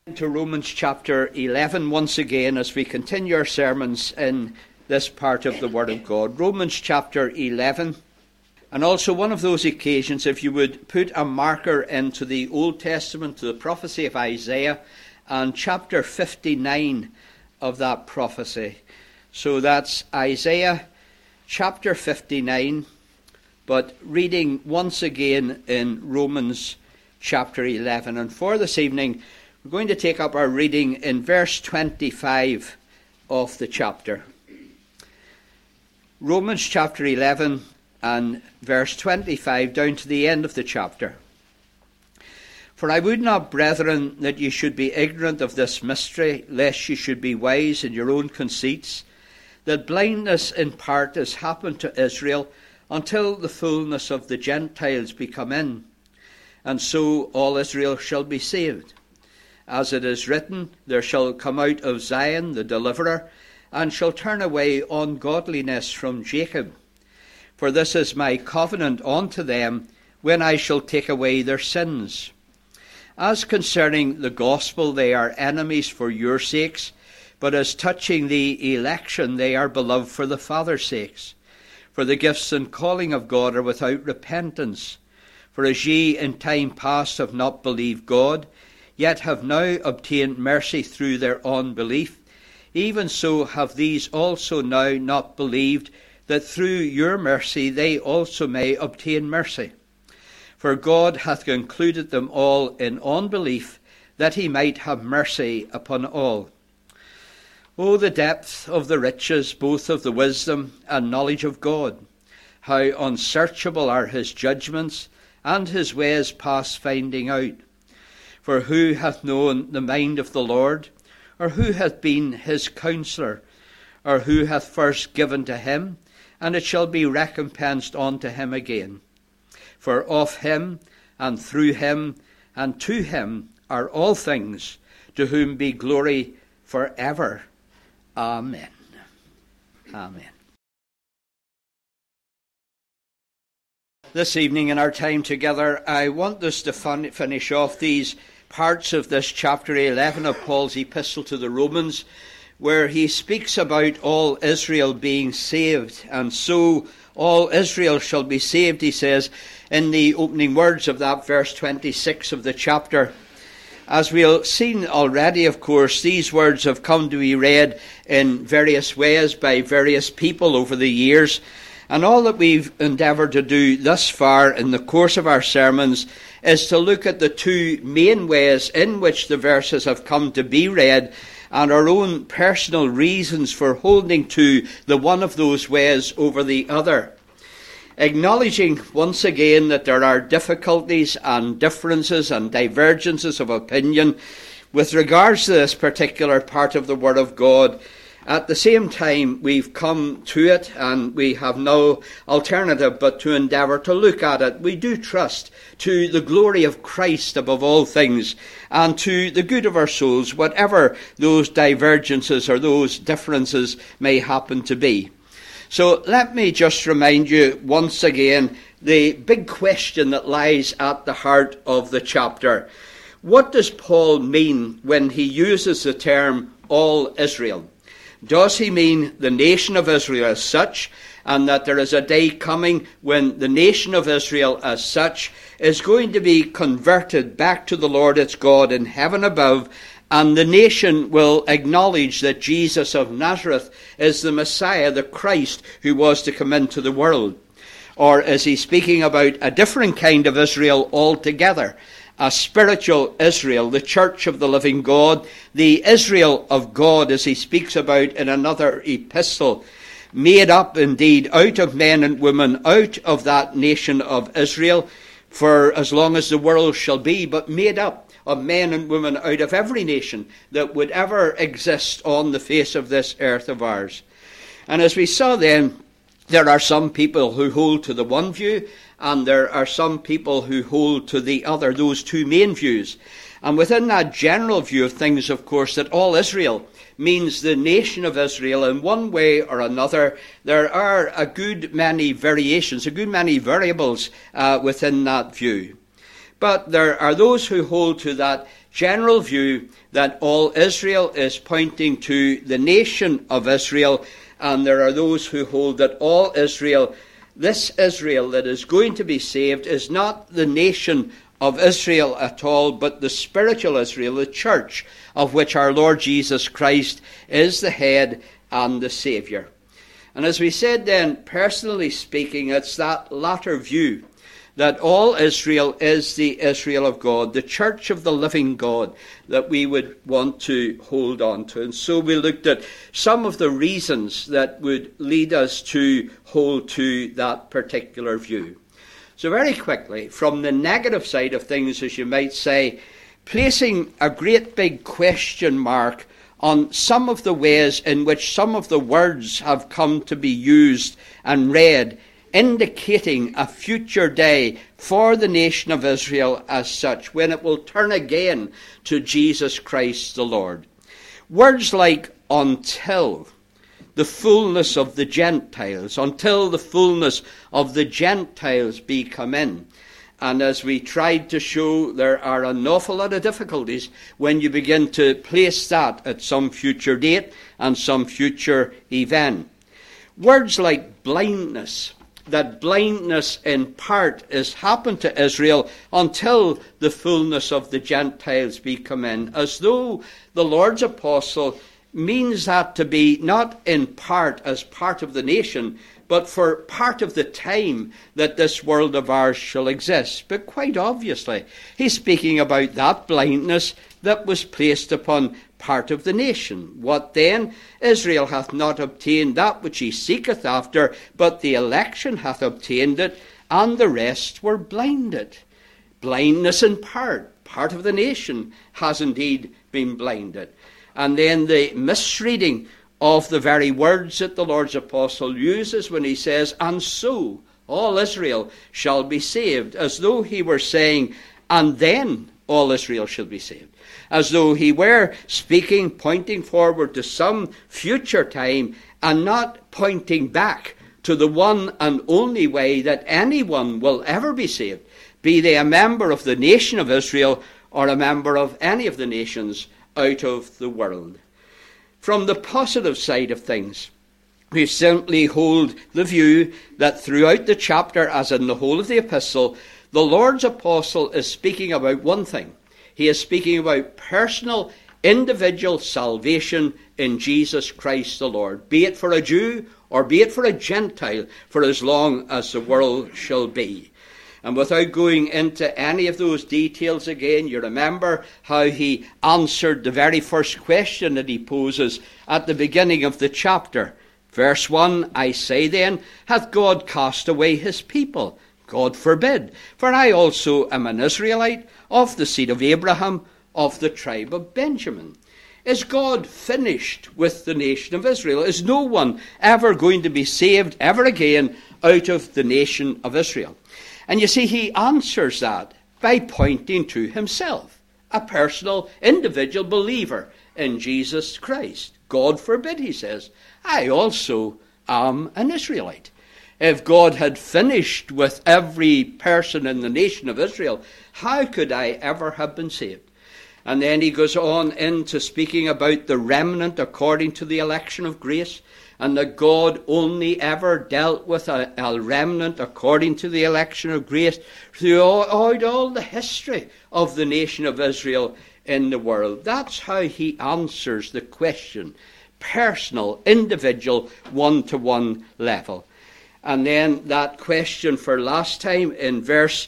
To Romans chapter 11 once again as we continue our sermons in this part of the Word of God. Romans chapter 11, and also one of those occasions, if you would put a marker into the Old Testament, to the prophecy of Isaiah, and chapter 59 of that prophecy. So that's Isaiah chapter 59, but reading once again in Romans chapter 11. And for this evening, we're going to take up our reading in verse 25 of the chapter. Romans chapter 11 and verse 25 down to the end of the chapter. For I would not, brethren, that ye should be ignorant of this mystery, lest ye should be wise in your own conceits, that blindness in part has happened to Israel until the fullness of the Gentiles be come in, and so all Israel shall be saved. As it is written, there shall come out of Zion the deliverer, and shall turn away ungodliness from Jacob. For this is my covenant unto them, when I shall take away their sins. As concerning the gospel, they are enemies for your sakes, but as touching the election, they are beloved for the Father's sakes. For the gifts and calling of God are without repentance. For as ye in time past have not believed God, yet have now obtained mercy through their unbelief, even so have these also now not believed, that through your mercy they also may obtain mercy. For God hath concluded them all in unbelief, that he might have mercy upon all. O the depth of the riches, both of the wisdom and knowledge of God! How unsearchable are his judgments, and his ways past finding out! For who hath known the mind of the Lord? Or who hath been his counsellor? Or who hath first given to him, and it shall be recompensed unto him again? For of him, and through him, and to him are all things, to whom be glory for ever. Amen. Amen. This evening in our time together, I want us to finish off these parts of this chapter 11 of Paul's epistle to the Romans, where he speaks about all Israel being saved. And so all Israel shall be saved, he says, in the opening words of that verse 26 of the chapter. As we've seen already, of course, these words have come to be read in various ways by various people over the years. And all that we've endeavoured to do thus far in the course of our sermons is to look at the two main ways in which the verses have come to be read, and our own personal reasons for holding to the one of those ways over the other. Acknowledging once again that there are difficulties and differences and divergences of opinion with regards to this particular part of the Word of God. At the same time, we've come to it and we have no alternative but to endeavour to look at it. We do trust to the glory of Christ above all things and to the good of our souls, whatever those divergences or those differences may happen to be. So let me just remind you once again the big question that lies at the heart of the chapter. What does Paul mean when he uses the term all Israel? Does he mean the nation of Israel as such, and that there is a day coming when the nation of Israel as such is going to be converted back to the Lord its God in heaven above, and the nation will acknowledge that Jesus of Nazareth is the Messiah, the Christ, who was to come into the world? Or is he speaking about a different kind of Israel altogether? A spiritual Israel, the church of the living God, the Israel of God, as he speaks about in another epistle, made up indeed out of men and women, out of that nation of Israel, for as long as the world shall be, but made up of men and women out of every nation that would ever exist on the face of this earth of ours. And as we saw then, there are some people who hold to the one view, and there are some people who hold to the other, those two main views. And within that general view of things, of course, that all Israel means the nation of Israel in one way or another, there are a good many variations, a good many variables within that view. But there are those who hold to that general view that all Israel is pointing to the nation of Israel, and there are those who hold that all Israel, this Israel that is going to be saved, is not the nation of Israel at all, but the spiritual Israel, the church, of which our Lord Jesus Christ is the head and the Saviour. And as we said then, personally speaking, it's that latter view, that all Israel is the Israel of God, the church of the living God, that we would want to hold on to. And so we looked at some of the reasons that would lead us to hold to that particular view. So very quickly, from the negative side of things, as you might say, placing a great big question mark on some of the ways in which some of the words have come to be used and read, indicating a future day for the nation of Israel as such, when it will turn again to Jesus Christ the Lord. Words like until the fullness of the Gentiles, until the fullness of the Gentiles be come in. And as we tried to show, there are an awful lot of difficulties when you begin to place that at some future date and some future event. Words like blindness, that blindness in part is happened to Israel until the fullness of the Gentiles be come in, as though the Lord's apostle means that to be not in part as part of the nation, but for part of the time that this world of ours shall exist. But quite obviously, he's speaking about that blindness that was placed upon part of the nation. What then? Israel hath not obtained that which he seeketh after, but the election hath obtained it, and the rest were blinded. Blindness in part of the nation has indeed been blinded. And then the misreading of the very words that the Lord's apostle uses when he says, and so all Israel shall be saved, as though he were saying, and then all Israel shall be saved. As though he were speaking, pointing forward to some future time, and not pointing back to the one and only way that anyone will ever be saved, be they a member of the nation of Israel or a member of any of the nations out of the world. From the positive side of things, we simply hold the view that throughout the chapter, as in the whole of the epistle, the Lord's apostle is speaking about one thing. He is speaking about personal, individual salvation in Jesus Christ the Lord, be it for a Jew or be it for a Gentile, for as long as the world shall be. And without going into any of those details again, you remember how he answered the very first question that he poses at the beginning of the chapter. Verse 1, I say then, hath God cast away his people? God forbid. For I also am an Israelite, of the seed of Abraham, of the tribe of Benjamin. Is God finished with the nation of Israel? Is no one ever going to be saved ever again out of the nation of Israel? And you see, he answers that by pointing to himself, a personal, individual believer in Jesus Christ. God forbid, he says, I also am an Israelite. If God had finished with every person in the nation of Israel, how could I ever have been saved? And then he goes on into speaking about the remnant according to the election of grace, and that God only ever dealt with a remnant according to the election of grace throughout all the history of the nation of Israel in the world. That's how he answers the question, personal, individual, one-to-one level. And then that question for last time in verse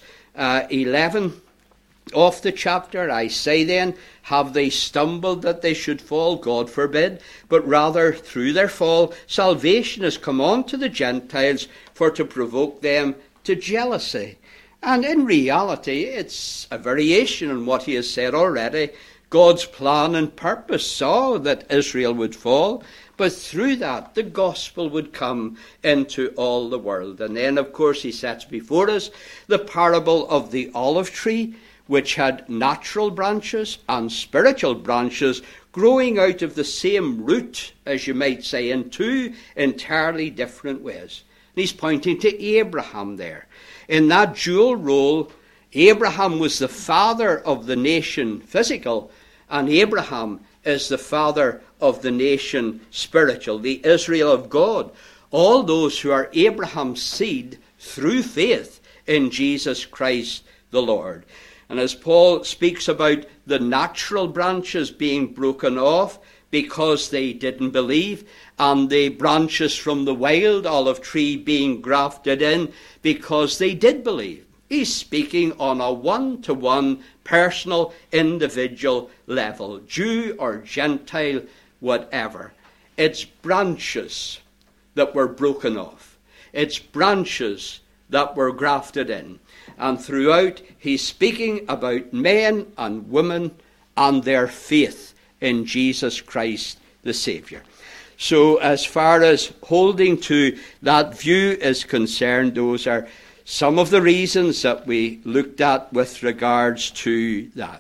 11 of the chapter, I say then, have they stumbled that they should fall? God forbid. But rather, through their fall, salvation has come on to the Gentiles for to provoke them to jealousy. And in reality, it's a variation on what he has said already. God's plan and purpose saw that Israel would fall, but through that, the gospel would come into all the world. And then, of course, he sets before us the parable of the olive tree, which had natural branches and spiritual branches growing out of the same root, as you might say, in two entirely different ways. And he's pointing to Abraham there. In that dual role, Abraham was the father of the nation physical, and Abraham is the father of the nation spiritual, the Israel of God. All those who are Abraham's seed through faith in Jesus Christ the Lord. And as Paul speaks about the natural branches being broken off because they didn't believe, and the branches from the wild olive tree being grafted in because they did believe. He's speaking on a one-to-one, personal, individual level, Jew or Gentile, whatever. It's branches that were broken off. It's branches that were grafted in. And throughout, he's speaking about men and women and their faith in Jesus Christ the Saviour. So as far as holding to that view is concerned, those are some of the reasons that we looked at with regards to that.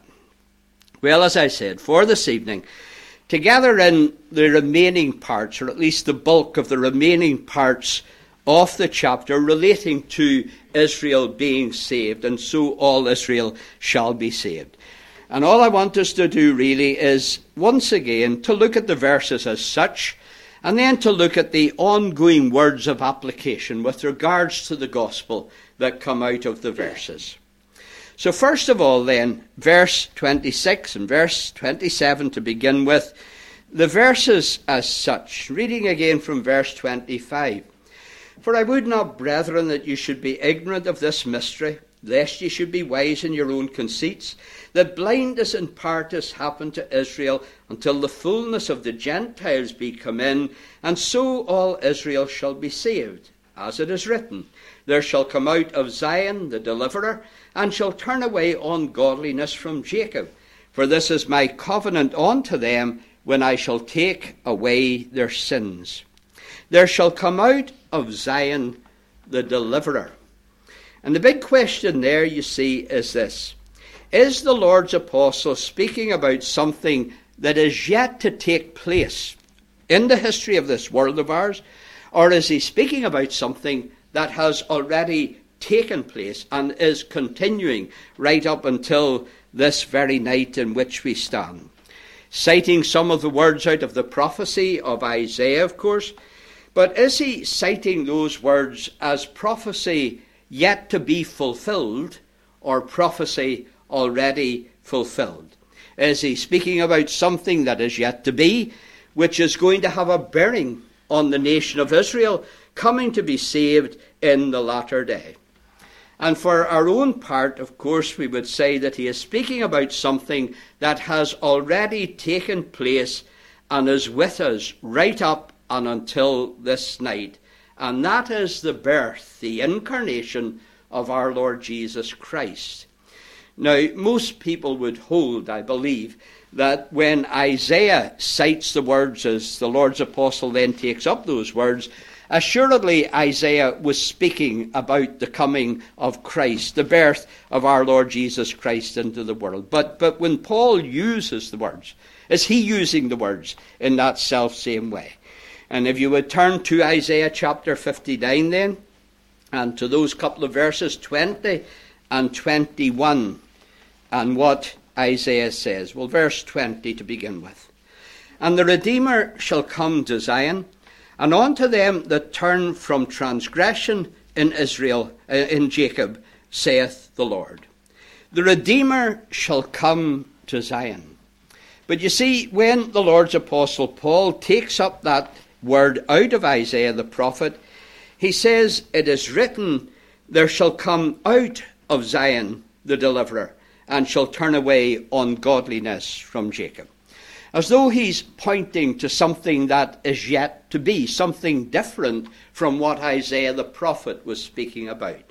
Well, as I said, for this evening, together in the remaining parts, or at least the bulk of the remaining parts of the chapter relating to Israel being saved, and so all Israel shall be saved. And all I want us to do really is, once again, to look at the verses as such, and then to look at the ongoing words of application with regards to the gospel that come out of the verses. So first of all then, verse 26 and verse 27 to begin with, the verses as such, reading again from verse 25. For I would not, brethren, that you should be ignorant of this mystery, lest ye should be wise in your own conceits, that blindness in part has happened to Israel, until the fullness of the Gentiles be come in, and so all Israel shall be saved. As it is written, there shall come out of Zion the deliverer, and shall turn away ungodliness from Jacob. For this is my covenant unto them, when I shall take away their sins. There shall come out of Zion the deliverer. And the big question there, you see, is this. Is the Lord's apostle speaking about something that is yet to take place in the history of this world of ours? Or is he speaking about something that has already taken place and is continuing right up until this very night in which we stand? Citing some of the words out of the prophecy of Isaiah, of course, but is he citing those words as prophecy yet to be fulfilled, or prophecy already fulfilled? Is he speaking about something that is yet to be, which is going to have a bearing on the nation of Israel coming to be saved in the latter day? And for our own part, of course, we would say that he is speaking about something that has already taken place and is with us right up and until this night. And that is the birth, the incarnation of our Lord Jesus Christ. Now, most people would hold, I believe, that when Isaiah cites the words as the Lord's apostle then takes up those words, assuredly Isaiah was speaking about the coming of Christ, the birth of our Lord Jesus Christ into the world. But when Paul uses the words, is he using the words in that self-same way? And if you would turn to Isaiah chapter 59 then, and to those couple of verses 20 and 21, and what Isaiah says. Well, verse 20 to begin with. And the Redeemer shall come to Zion, and unto them that turn from transgression in Israel, in Jacob, saith the Lord. The Redeemer shall come to Zion. But you see, when the Lord's apostle Paul takes up that word out of Isaiah the prophet, he says, it is written, there shall come out of Zion the deliverer, and shall turn away ungodliness from Jacob. As though he's pointing to something that is yet to be, something different from what Isaiah the prophet was speaking about.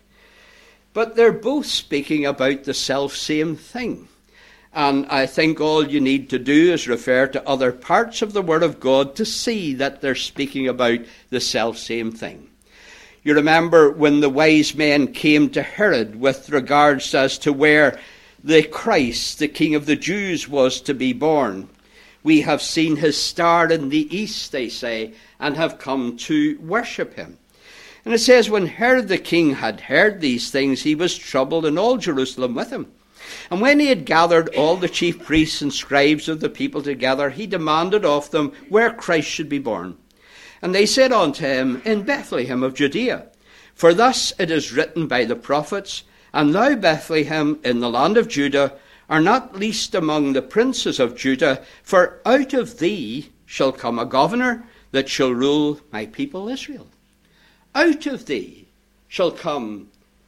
But they're both speaking about the self-same thing. And I think all you need to do is refer to other parts of the Word of God to see that they're speaking about the self-same thing. You remember when the wise men came to Herod with regards as to where the Christ, the King of the Jews, was to be born. We have seen his star in the east, they say, and have come to worship him. And it says, when Herod the king had heard these things, he was troubled, and all Jerusalem with him. And when he had gathered all the chief priests and scribes of the people together, he demanded of them where Christ should be born. And they said unto him, in Bethlehem of Judea. For thus it is written by the prophets, and thou, Bethlehem, in the land of Judah, are not least among the princes of Judah, for out of thee shall come a governor that shall rule my people Israel. Out of thee shall come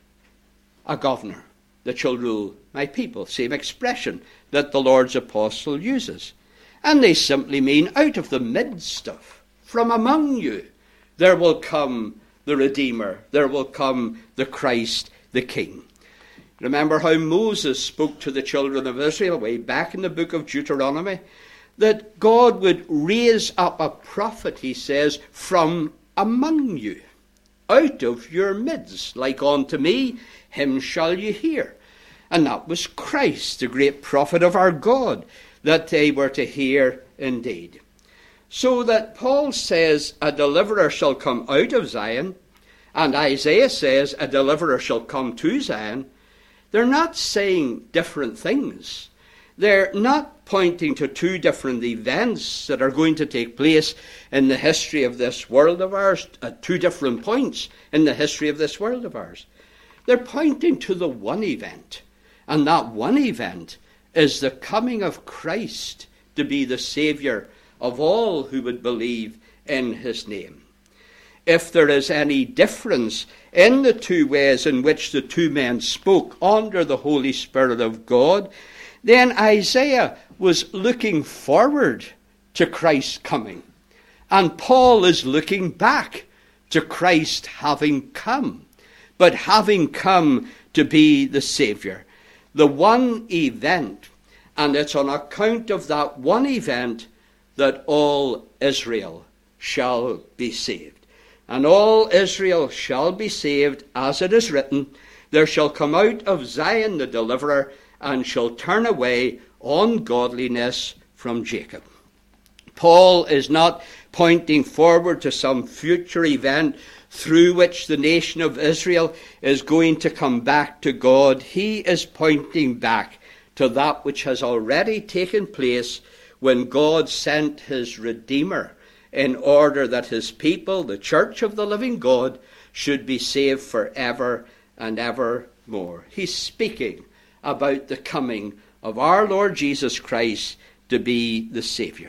a governor that shall rule my people. Same expression that the Lord's apostle uses. And they simply mean out of the midst of, from among you, there will come the Redeemer. There will come the Christ, the King. Remember how Moses spoke to the children of Israel way back in the book of Deuteronomy, that God would raise up a prophet, he says, from among you, out of your midst, like unto me, him shall you hear. And that was Christ, the great prophet of our God, that they were to hear indeed. So that Paul says a deliverer shall come out of Zion, and Isaiah says a deliverer shall come to Zion. They're not saying different things. They're not pointing to two different events that are going to take place in the history of this world of ours, at two different points in the history of this world of ours. They're pointing to the one event, and that one event is the coming of Christ to be the Saviour of all who would believe in his name. If there is any difference in the two ways in which the two men spoke under the Holy Spirit of God, then Isaiah was looking forward to Christ's coming. And Paul is looking back to Christ having come, but having come to be the Saviour. The one event, and it's on account of that one event that all Israel shall be saved. And all Israel shall be saved, as it is written, there shall come out of Zion the deliverer, and shall turn away ungodliness from Jacob. Paul is not pointing forward to some future event through which the nation of Israel is going to come back to God. He is pointing back to that which has already taken place when God sent his Redeemer in order that his people, the church of the living God, should be saved forever and evermore. He's speaking about the coming of our Lord Jesus Christ to be the Saviour.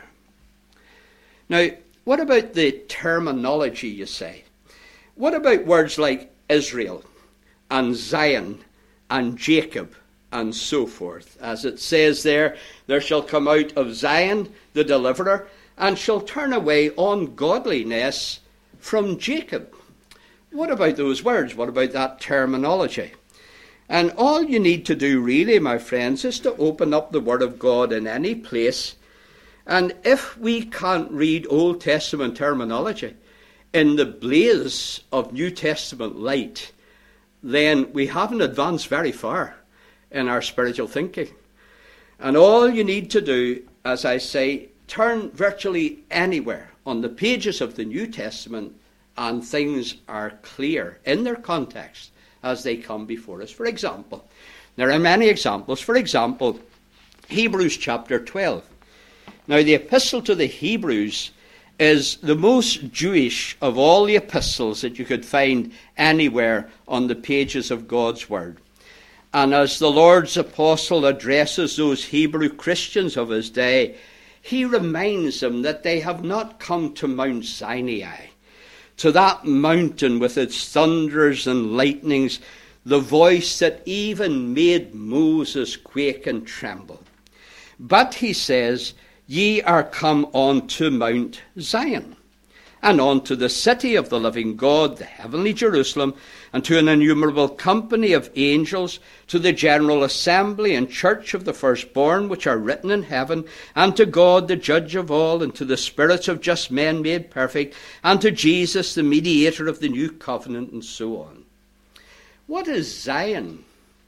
Now, what about the terminology, you say? What about words like Israel and Zion and Jacob and so forth? As it says there shall come out of Zion the deliverer, and shall turn away ungodliness from Jacob. What about those words? What about that terminology? And all you need to do really, my friends, is to open up the Word of God in any place. And if we can't read Old Testament terminology in the blaze of New Testament light, then we haven't advanced very far in our spiritual thinking. And all you need to do, as I say, turn virtually anywhere on the pages of the New Testament, and things are clear in their context as they come before us. For example, there are many examples. For example, Hebrews chapter 12. Now, the epistle to the Hebrews is the most Jewish of all the epistles that you could find anywhere on the pages of God's Word. And as the Lord's apostle addresses those Hebrew Christians of his day, he reminds them that they have not come to Mount Sinai, to that mountain with its thunders and lightnings, the voice that even made Moses quake and tremble. But, he says, ye are come unto Mount Zion, and unto the city of the living God, the heavenly Jerusalem, and to an innumerable company of angels, to the general assembly and church of the firstborn which are written in heaven, and to God the judge of all, and to the spirits of just men made perfect, and to Jesus the mediator of the new covenant, and so on. What is Zion?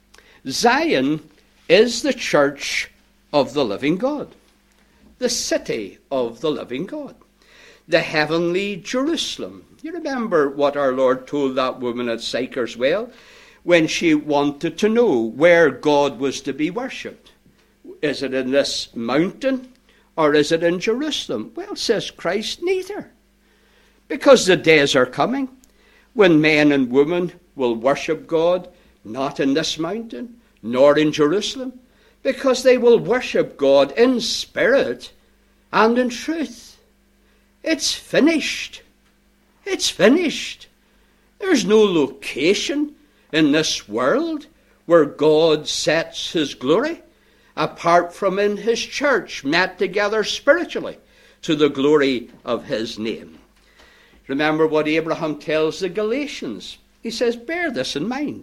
Zion is the church of the living God, the city of the living God. the heavenly Jerusalem. You remember what our Lord told that woman at Sychar's Well when she wanted to know where God was to be worshipped. Is it in this mountain or is it in Jerusalem? Well, says Christ, neither. Because the days are coming when men and women will worship God not in this mountain nor in Jerusalem, because they will worship God in spirit and in truth. It's finished. It's finished. There's no location in this world where God sets his glory apart from in his church, met together spiritually to the glory of his name. Remember what Abraham tells the Galatians. He says, bear this in mind.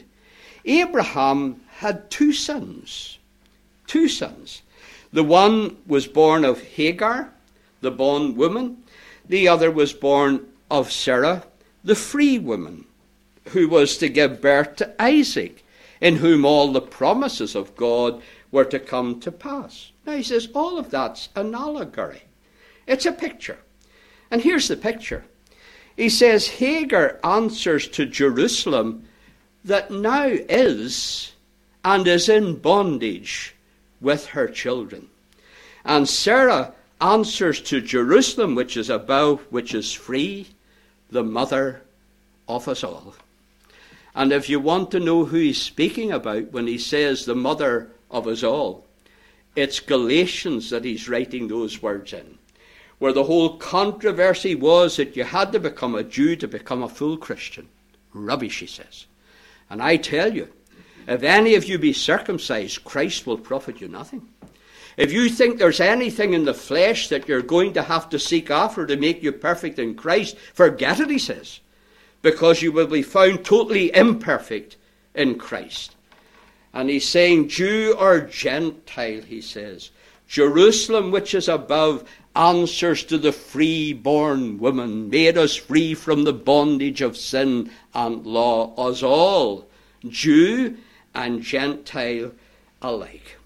Abraham had two sons. Two sons. The one was born of Hagar, the bondwoman. The other was born of Sarah, the free woman, who was to give birth to Isaac, in whom all the promises of God were to come to pass. Now he says all of that's an allegory. It's a picture. And here's the picture. He says Hagar answers to Jerusalem that now is and is in bondage with her children. And Sarah answers to Jerusalem, which is above, which is free, the mother of us all. And if you want to know who he's speaking about when he says the mother of us all, it's Galatians that he's writing those words in, where the whole controversy was that you had to become a Jew to become a full Christian. Rubbish, he says. And I tell you, if any of you be circumcised, Christ will profit you nothing. If you think there's anything in the flesh that you're going to have to seek after to make you perfect in Christ, forget it, he says, because you will be found totally imperfect in Christ. And he's saying, Jew or Gentile, he says, Jerusalem which is above answers to the free-born woman, made us free from the bondage of sin and law, us all, Jew and Gentile alike.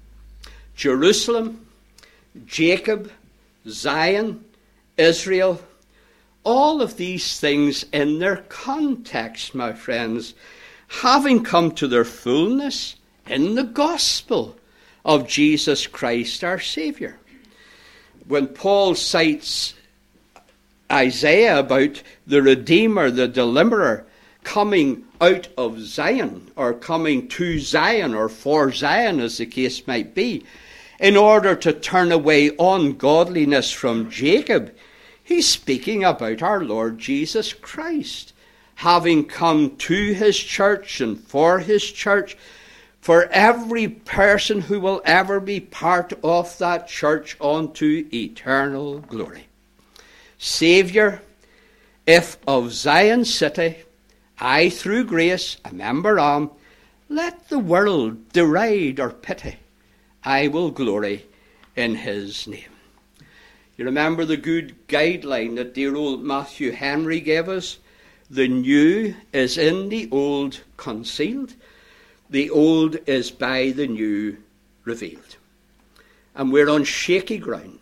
Jerusalem, Jacob, Zion, Israel, all of these things in their context, my friends, having come to their fullness in the gospel of Jesus Christ our Saviour. When Paul cites Isaiah about the Redeemer, the Deliverer, coming out of Zion, or coming to Zion, or for Zion, as the case might be, in order to turn away ungodliness from Jacob, he's speaking about our Lord Jesus Christ, having come to his church and for his church, for every person who will ever be part of that church unto eternal glory. Saviour, if of Zion city, I through grace a member am, let the world deride or pity, I will glory in his name. You remember the good guideline that dear old Matthew Henry gave us? The new is in the old concealed. The old is by the new revealed. And we're on shaky ground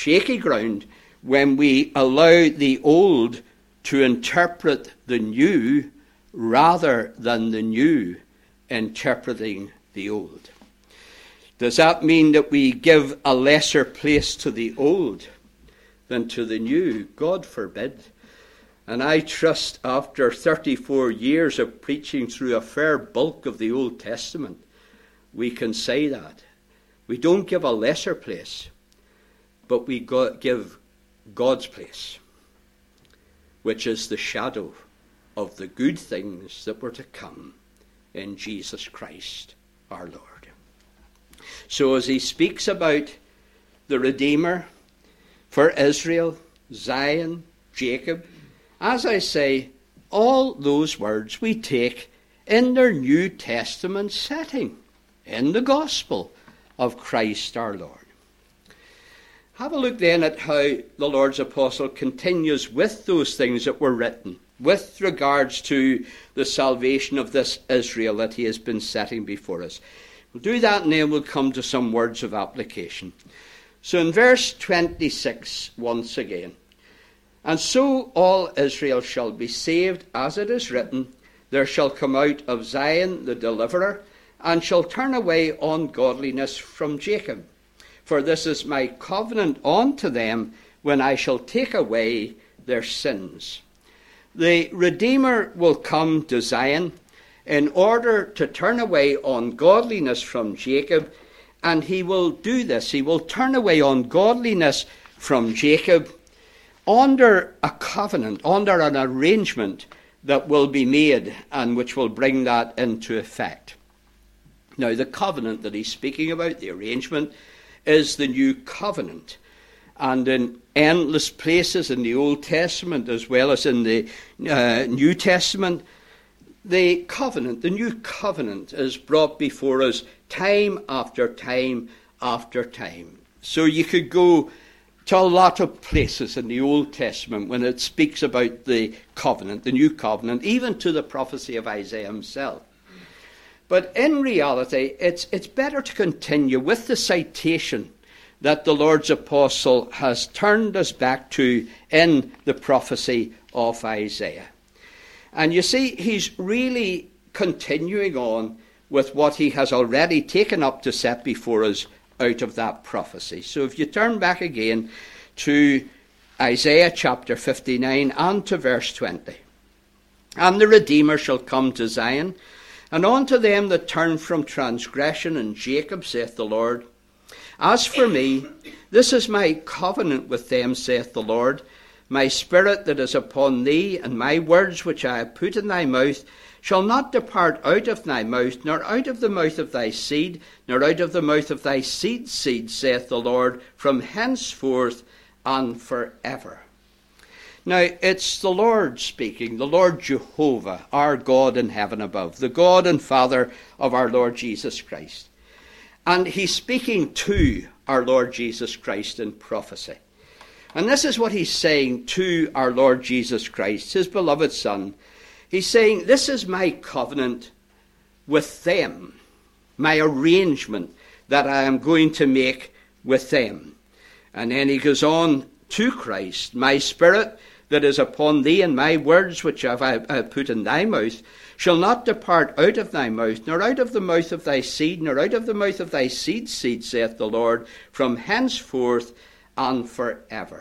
when we allow the old to interpret the new rather than the new interpreting the old. Does that mean that we give a lesser place to the old than to the new? God forbid. And I trust after 34 years of preaching through a fair bulk of the Old Testament, we can say that. We don't give a lesser place, but we give God's place, which is the shadow of the good things that were to come in Jesus Christ our Lord. So as he speaks about the Redeemer for Israel, Zion, Jacob, as I say, all those words we take in their New Testament setting, in the gospel of Christ our Lord. Have a look then at how the Lord's apostle continues with those things that were written with regards to the salvation of this Israel that he has been setting before us. We'll do that and then we'll come to some words of application. So in verse 26, once again, And so all Israel shall be saved, as it is written, there shall come out of Zion the deliverer, and shall turn away ungodliness from Jacob. For this is my covenant unto them, when I shall take away their sins. The Redeemer will come to Zion in order to turn away ungodliness from Jacob, and he will do this. He will turn away ungodliness from Jacob under a covenant, under an arrangement that will be made and which will bring that into effect. Now, the covenant that he's speaking about, the arrangement, is the new covenant. And in endless places in the Old Testament as well as in the New Testament, the covenant, the new covenant, is brought before us time after time after time. So you could go to a lot of places in the Old Testament when it speaks about the covenant, the new covenant, even to the prophecy of Isaiah himself. But in reality, it's better to continue with the citation that the Lord's apostle has turned us back to in the prophecy of Isaiah. And you see, he's really continuing on with what he has already taken up to set before us out of that prophecy. So if you turn back again to Isaiah chapter 59 and to verse 20. And the Redeemer shall come to Zion, and unto them that turn from transgression in Jacob, saith the Lord. As for me, this is my covenant with them, saith the Lord. My spirit that is upon thee, and my words which I have put in thy mouth, shall not depart out of thy mouth, nor out of the mouth of thy seed, nor out of the mouth of thy seed's seed, saith the Lord, from henceforth and forever. Now, it's the Lord speaking, the Lord Jehovah, our God in heaven above, the God and Father of our Lord Jesus Christ. And he's speaking to our Lord Jesus Christ in prophecy. And this is what he's saying to our Lord Jesus Christ, his beloved Son. He's saying, this is my covenant with them, my arrangement that I am going to make with them. And then he goes on to Christ, my spirit that is upon thee, and my words which I have put in thy mouth, shall not depart out of thy mouth, nor out of the mouth of thy seed, nor out of the mouth of thy seed's seed, saith the Lord, from henceforth and forever.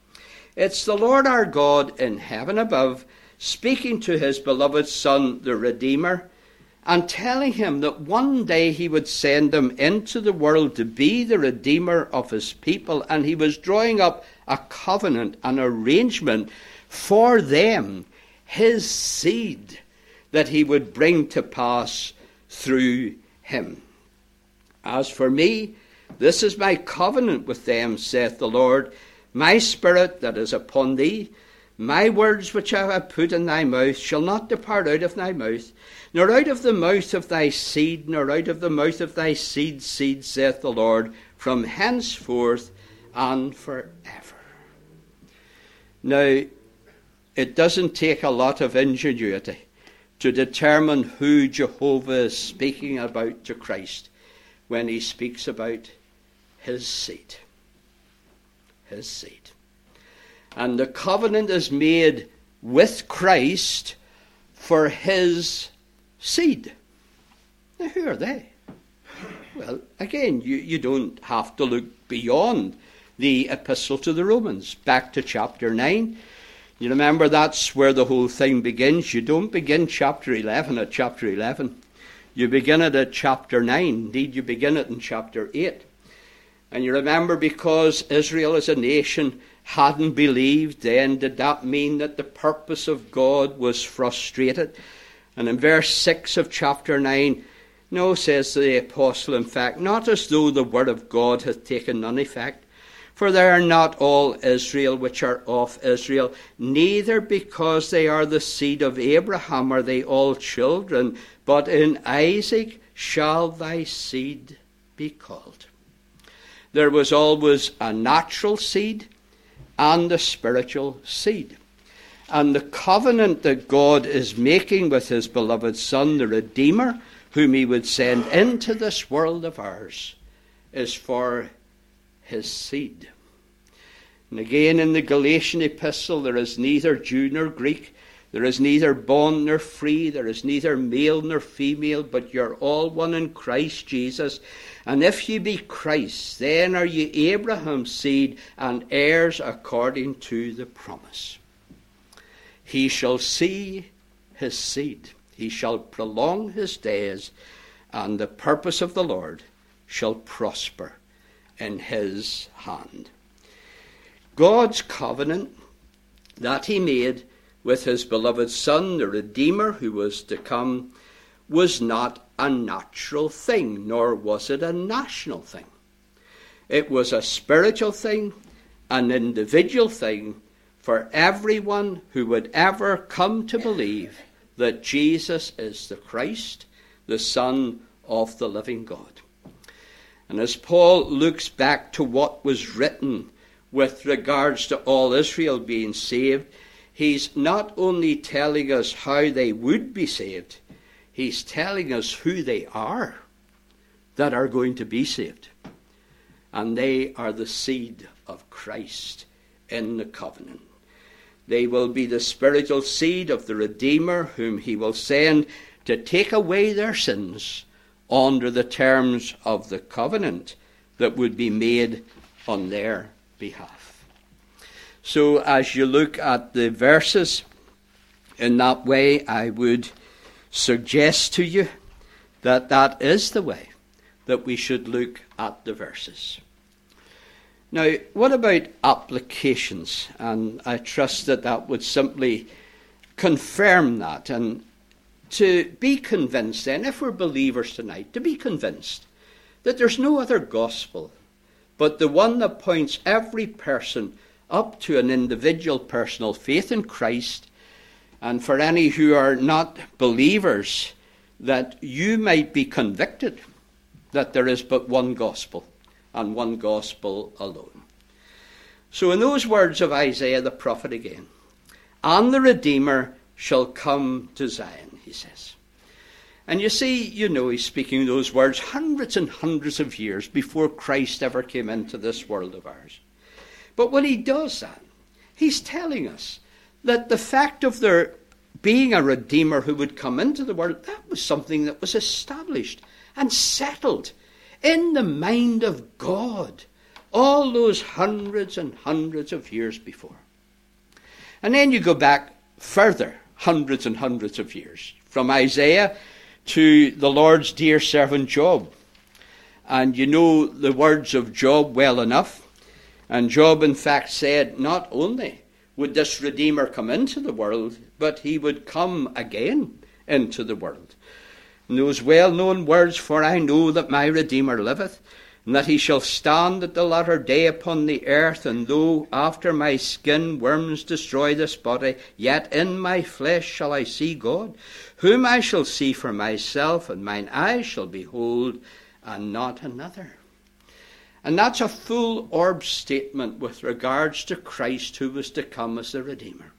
It's the Lord our God in heaven above, speaking to his beloved Son, the Redeemer, and telling him that one day he would send him into the world to be the Redeemer of his people, and he was drawing up a covenant, an arrangement for them, his seed, that he would bring to pass through him. As for me, this is my covenant with them, saith the Lord, my spirit that is upon thee, my words which I have put in thy mouth shall not depart out of thy mouth, nor out of the mouth of thy seed, nor out of the mouth of thy seed's seed, saith the Lord, from henceforth and forever. Now, it doesn't take a lot of ingenuity to determine who Jehovah is speaking about to Christ when he speaks about his seed. His seed. And the covenant is made with Christ for his seed. Now, who are they? Well, again, you don't have to look beyond the epistle to the Romans. Back to chapter 9. You remember that's where the whole thing begins. You don't begin chapter 11 at chapter 11. You begin it at chapter 9. Indeed, you begin it in chapter 8. And you remember, because Israel as a nation hadn't believed, then did that mean that the purpose of God was frustrated? And in verse 6 of chapter 9, no, says the apostle, in fact, not as though the word of God hath taken none effect. For they are not all Israel which are of Israel, neither because they are the seed of Abraham are they all children, but in Isaac shall thy seed be called. There was always a natural seed and a spiritual seed. And the covenant that God is making with his beloved Son, the Redeemer, whom he would send into this world of ours, is for his seed. And again in the Galatian epistle, there is neither Jew nor Greek, there is neither bond nor free, there is neither male nor female, but you're all one in Christ Jesus. And if ye be Christ, then are ye Abraham's seed and heirs according to the promise. He shall see his seed, he shall prolong his days, and the purpose of the Lord shall prosper in his hand. God's covenant that he made with his beloved Son, the Redeemer who was to come, was not a natural thing, nor was it a national thing. It was a spiritual thing, an individual thing for everyone who would ever come to believe that Jesus is the Christ, the Son of the living God. And as Paul looks back to what was written with regards to all Israel being saved, he's not only telling us how they would be saved, he's telling us who they are that are going to be saved. And they are the seed of Christ in the covenant. They will be the spiritual seed of the Redeemer whom he will send to take away their sins under the terms of the covenant that would be made on their behalf. So as you look at the verses in that way, I would suggest to you that that is the way that we should look at the verses. Now, what about applications? And I trust that that would simply confirm that. And to be convinced then, if we're believers tonight, to be convinced that there's no other gospel but the one that points every person up to an individual personal faith in Christ, and for any who are not believers, that you might be convicted that there is but one gospel, and one gospel alone. So in those words of Isaiah the prophet again, and the Redeemer shall come to Zion, he says. And you see, he's speaking those words hundreds and hundreds of years before Christ ever came into this world of ours. But when he does that, he's telling us that the fact of there being a Redeemer who would come into the world, that was something that was established and settled in the mind of God all those hundreds and hundreds of years before. And then you go back further, hundreds and hundreds of years, from Isaiah to the Lord's dear servant Job. And you know the words of Job well enough. And Job, in fact, said not only would this Redeemer come into the world, but he would come again into the world. And those well-known words, for I know that my Redeemer liveth, and that he shall stand at the latter day upon the earth, and though after my skin worms destroy this body, yet in my flesh shall I see God, whom I shall see for myself, and mine eyes shall behold, and not another. And that's a full orb statement with regards to Christ who was to come as the Redeemer.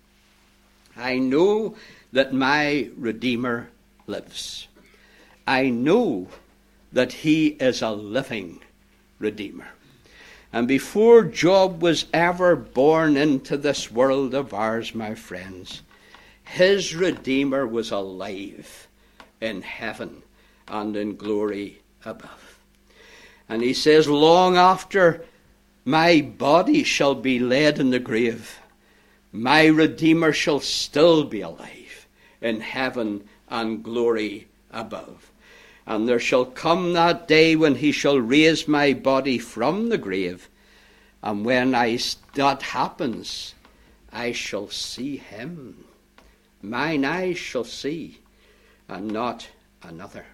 I know that my Redeemer lives. I know that he is a living Redeemer. And before Job was ever born into this world of ours, my friends, his Redeemer was alive in heaven and in glory above. And he says, long after my body shall be laid in the grave, my Redeemer shall still be alive in heaven and glory above. And there shall come that day when he shall raise my body from the grave. And when that happens, I shall see him. Mine eyes shall see, and not another.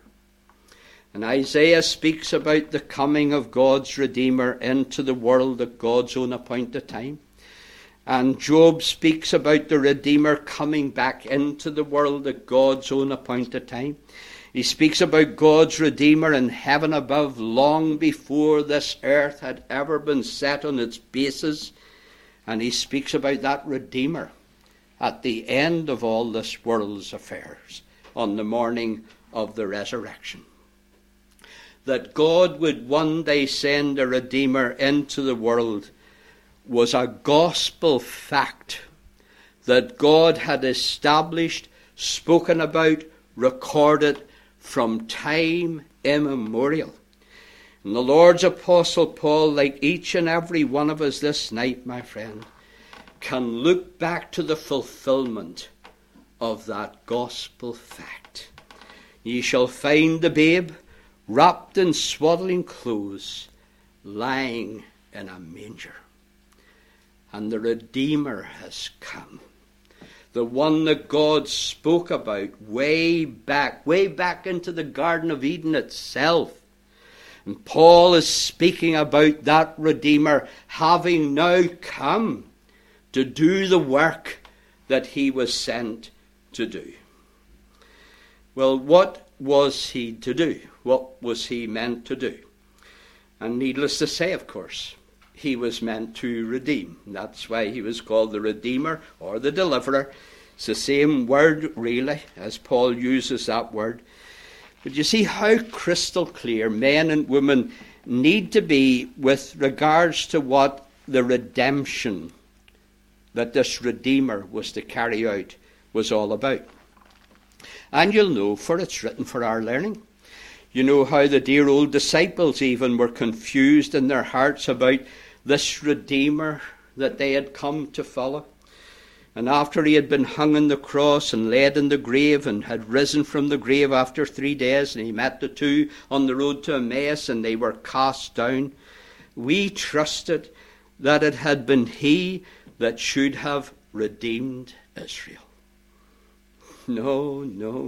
And Isaiah speaks about the coming of God's Redeemer into the world at God's own appointed time. And Job speaks about the Redeemer coming back into the world at God's own appointed time. He speaks about God's Redeemer in heaven above long before this earth had ever been set on its basis. And he speaks about that Redeemer at the end of all this world's affairs on the morning of the resurrection. That God would one day send a Redeemer into the world was a gospel fact that God had established, spoken about, recorded from time immemorial. And the Lord's Apostle Paul, like each and every one of us this night, my friend, can look back to the fulfillment of that gospel fact. Ye shall find the babe wrapped in swaddling clothes, lying in a manger. And the Redeemer has come. The one that God spoke about way back into the Garden of Eden itself. And Paul is speaking about that Redeemer having now come to do the work that he was sent to do. Well, what was he to do? What was he meant to do? And needless to say, of course, he was meant to redeem. That's why he was called the Redeemer or the Deliverer. It's the same word, really, as Paul uses that word. But you see how crystal clear men and women need to be with regards to what the redemption that this Redeemer was to carry out was all about. And you'll know, for it's written for our learning. You know how the dear old disciples even were confused in their hearts about this Redeemer that they had come to follow. And after he had been hung on the cross and laid in the grave and had risen from the grave after 3 days, and he met the two on the road to Emmaus and they were cast down, we trusted that it had been he that should have redeemed Israel. No.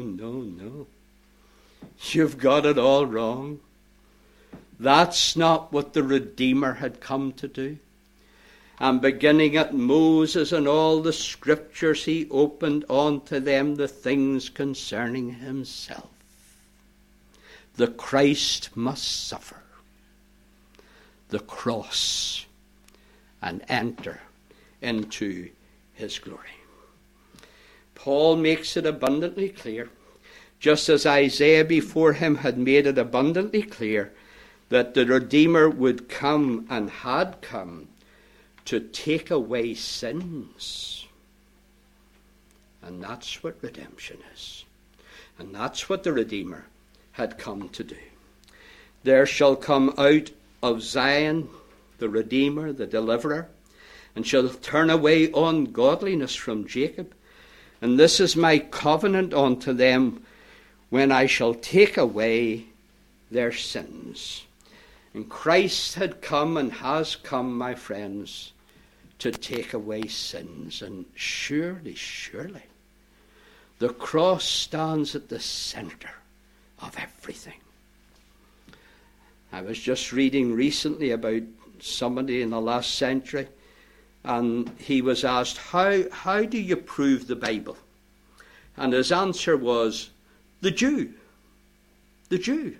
You've got it all wrong. That's not what the Redeemer had come to do. And beginning at Moses and all the scriptures, he opened unto them the things concerning himself. The Christ must suffer the cross and enter into his glory. Paul makes it abundantly clear, just as Isaiah before him had made it abundantly clear, that the Redeemer would come and had come to take away sins. And that's what redemption is. And that's what the Redeemer had come to do. There shall come out of Zion the Redeemer, the Deliverer, and shall turn away ungodliness from Jacob. And this is my covenant unto them, when I shall take away their sins. And Christ had come and has come, my friends, to take away sins. And surely, the cross stands at the center of everything. I was just reading recently about somebody in the last century, and he was asked, how do you prove the Bible? And his answer was, the Jew. The Jew.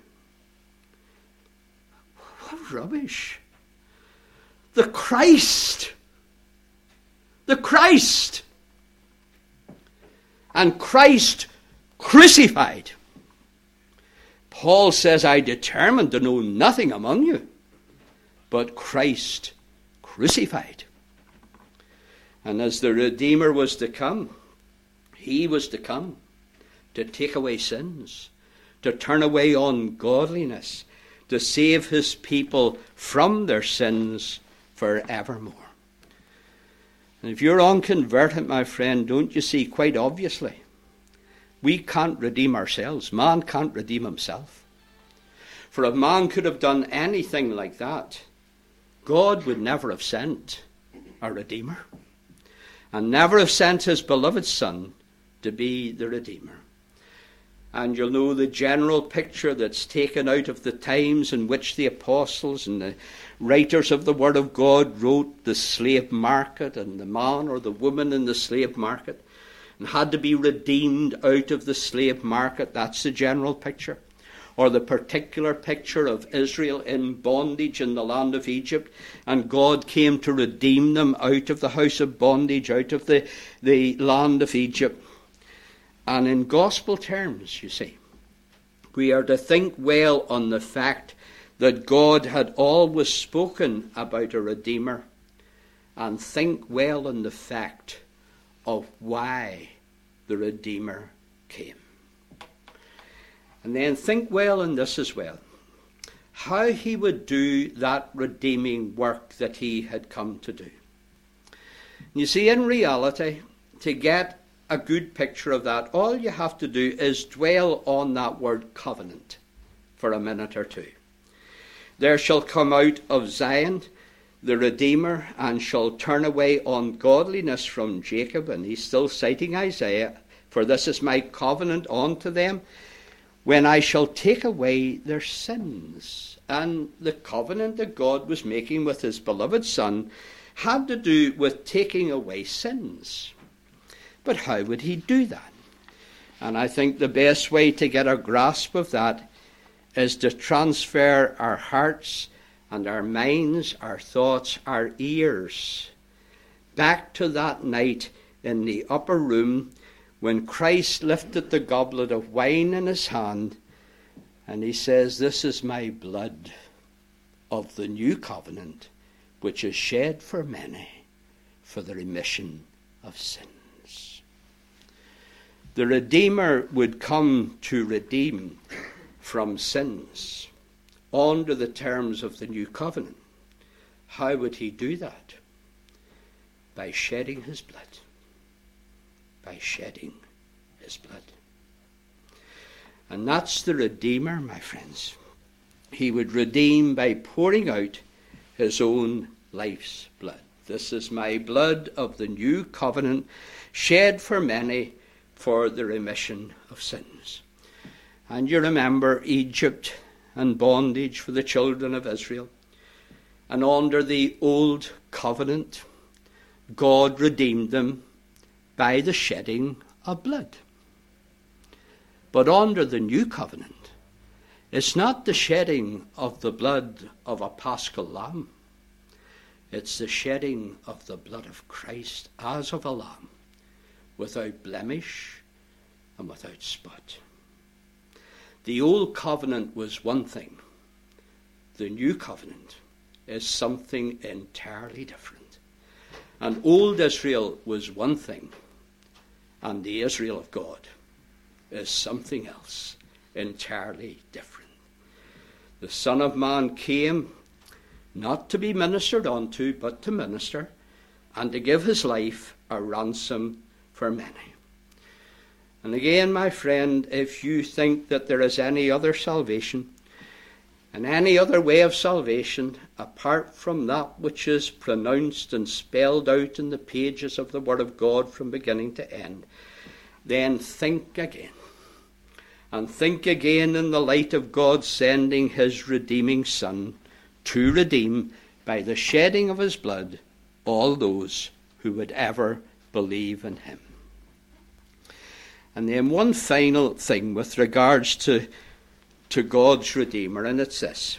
What rubbish. The Christ. The Christ. And Christ crucified. Paul says, I determined to know nothing among you but Christ crucified. And as the Redeemer was to come, he was to come to take away sins, to turn away ungodliness, to save his people from their sins forevermore. And if you're unconverted, my friend, don't you see quite obviously, we can't redeem ourselves. Man can't redeem himself. For if man could have done anything like that, God would never have sent a Redeemer, and never have sent his beloved Son to be the Redeemer. And you'll know the general picture that's taken out of the times in which the apostles and the writers of the Word of God wrote, the slave market and the man or the woman in the slave market, and had to be redeemed out of the slave market. That's the general picture. Or the particular picture of Israel in bondage in the land of Egypt, and God came to redeem them out of the house of bondage, out of the land of Egypt. And in gospel terms, you see, we are to think well on the fact that God had always spoken about a Redeemer, and think well on the fact of why the Redeemer came. And then think well on this as well, how he would do that redeeming work that he had come to do. You see, in reality, to get a good picture of that, all you have to do is dwell on that word covenant for a minute or two. There shall come out of Zion the Redeemer, and shall turn away ungodliness from Jacob. And he's still citing Isaiah. For this is my covenant unto them, when I shall take away their sins. And the covenant that God was making with his beloved Son had to do with taking away sins. But how would he do that? And I think the best way to get a grasp of that is to transfer our hearts and our minds, our thoughts, our ears back to that night in the upper room when Christ lifted the goblet of wine in his hand and he says, "This is my blood of the new covenant, which is shed for many for the remission of sins." The Redeemer would come to redeem from sins under the terms of the new covenant. How would he do that? By shedding his blood. By shedding his blood. And that's the Redeemer, my friends. He would redeem by pouring out his own life's blood. This is my blood of the new covenant, shed for many for the remission of sins. And you remember Egypt and bondage for the children of Israel. And under the old covenant, God redeemed them by the shedding of blood. But under the new covenant, it's not the shedding of the blood of a paschal lamb. It's the shedding of the blood of Christ as of a lamb, without blemish and without spot. The old covenant was one thing. The new covenant is something entirely different. And old Israel was one thing, and the Israel of God is something else entirely different. The Son of Man came not to be ministered unto, but to minister, and to give his life a ransom for many. And again, my friend, if you think that there is any other salvation, and any other way of salvation, apart from that which is pronounced and spelled out in the pages of the Word of God from beginning to end, then think again. And think again in the light of God sending his redeeming Son to redeem, by the shedding of his blood, all those who would ever believe in him. And then one final thing with regards to God's Redeemer, and it's this: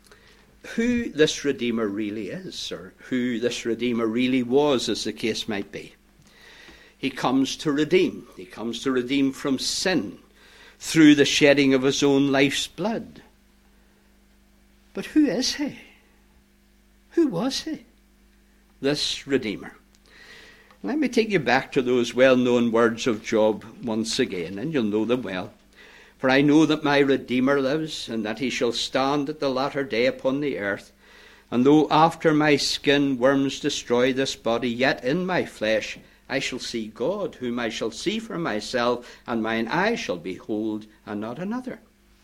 who this Redeemer really is, or who this Redeemer really was, as the case might be. He comes to redeem. He comes to redeem from sin through the shedding of his own life's blood. But who is he? Who was he, this Redeemer? Let me take you back to those well-known words of Job once again, and you'll know them well. For I know that my Redeemer lives, and that he shall stand at the latter day upon the earth. And though after my skin worms destroy this body, yet in my flesh I shall see God, whom I shall see for myself, and mine eye shall behold, and not another.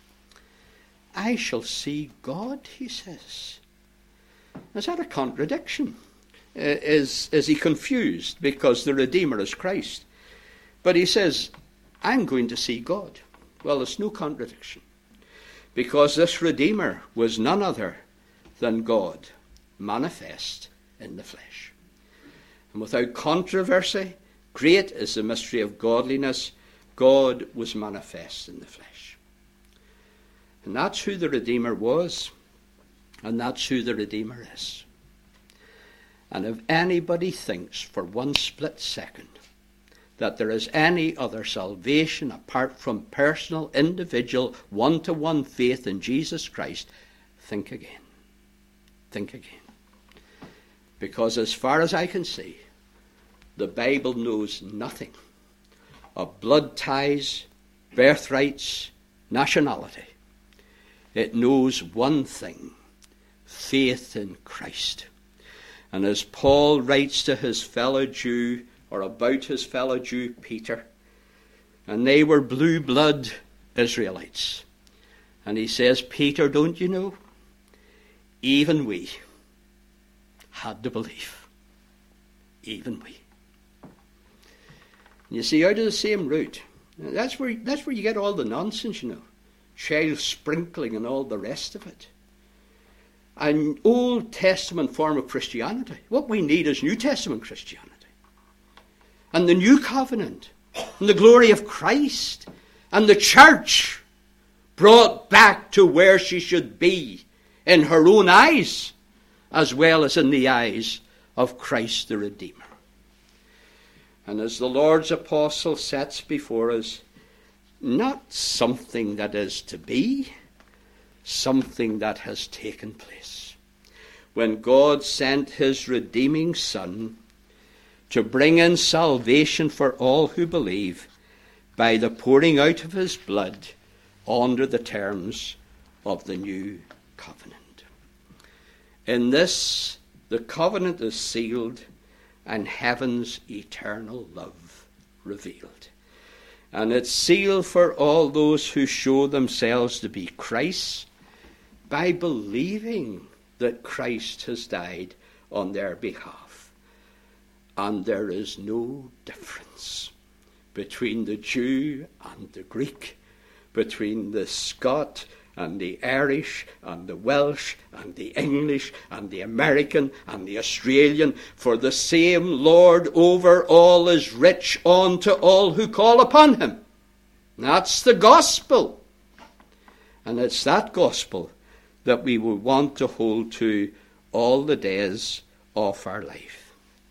I shall see God, he says. Is that a contradiction? Is he confused because the Redeemer is Christ? But he says, I'm going to see God. Well, there's no contradiction, because this Redeemer was none other than God manifest in the flesh. And without controversy, great is the mystery of godliness. God was manifest in the flesh. And that's who the Redeemer was, and that's who the Redeemer is. And if anybody thinks for one split second that there is any other salvation apart from personal, individual, one-to-one faith in Jesus Christ, think again. Think again. Because as far as I can see, the Bible knows nothing of blood ties, birthrights, nationality. It knows one thing: faith in Christ. And as Paul writes to his fellow Jew, or about his fellow Jew, Peter, and they were blue blood Israelites, and he says, Peter, don't you know? Even we had to believe. Even we. You see, out of the same root. That's where you get all the nonsense, you know. Child sprinkling and all the rest of it. An Old Testament form of Christianity. What we need is New Testament Christianity. And the New Covenant. And the glory of Christ. And the church brought back to where she should be in her own eyes, as well as in the eyes of Christ the Redeemer. And as the Lord's apostle sets before us, not something that is to be, something that has taken place. When God sent his redeeming Son to bring in salvation for all who believe by the pouring out of his blood under the terms of the new covenant. In this, the covenant is sealed and heaven's eternal love revealed. And it's sealed for all those who show themselves to be Christ's by believing that Christ has died on their behalf. And there is no difference between the Jew and the Greek, between the Scot and the Irish and the Welsh and the English and the American and the Australian, for the same Lord over all is rich unto all who call upon him. That's the gospel. And it's that gospel that we will want to hold to all the days of our life.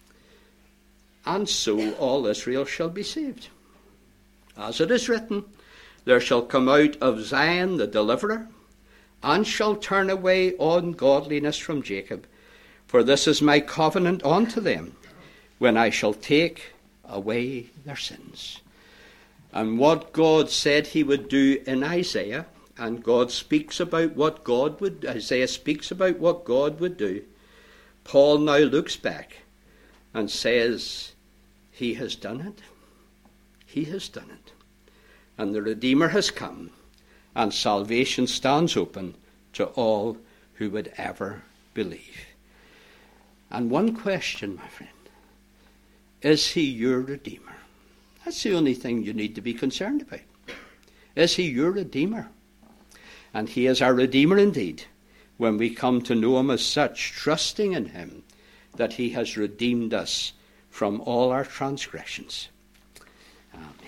And so all Israel shall be saved. As it is written, there shall come out of Zion the deliverer, and shall turn away ungodliness from Jacob. For this is my covenant unto them, when I shall take away their sins. And what God said he would do in Isaiah, and God speaks about what God would, Isaiah speaks about what God would do, Paul now looks back and says, he has done it. He has done it. And the Redeemer has come, and salvation stands open to all who would ever believe. And one question, my friend, is he your Redeemer? That's the only thing you need to be concerned about. Is he your Redeemer? And he is our Redeemer indeed, when we come to know him as such, trusting in him that he has redeemed us from all our transgressions. Amen.